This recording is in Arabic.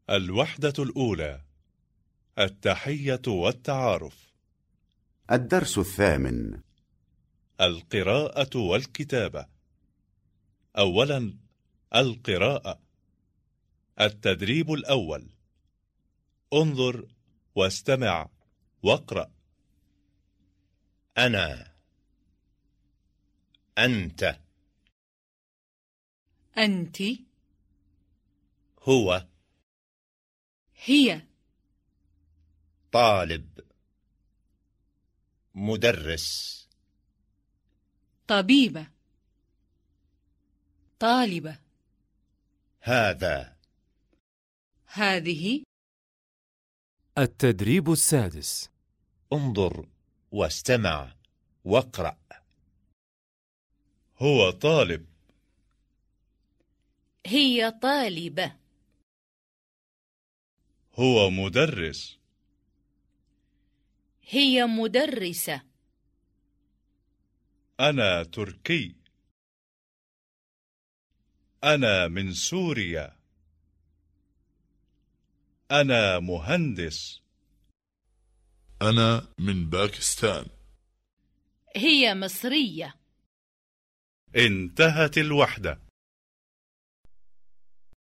الوحدة الأولى. التحية والتعارف. الدرس الثامن. القراءة والكتابة. أولا القراءة. التدريب الأول. انظر واستمع واقرأ. أنا، أنت، أنت، هو، هي، طالب، مدرس، طبيبة، طالبة، هذا. هذه. التدريب السادس. انظر واستمع واقرأ. هو طالب. هي طالبة. هو مدرس. هي مدرسة. أنا تركي. أنا من سوريا. أنا مهندس. أنا من باكستان. هي مصرية. انتهت الوحدة.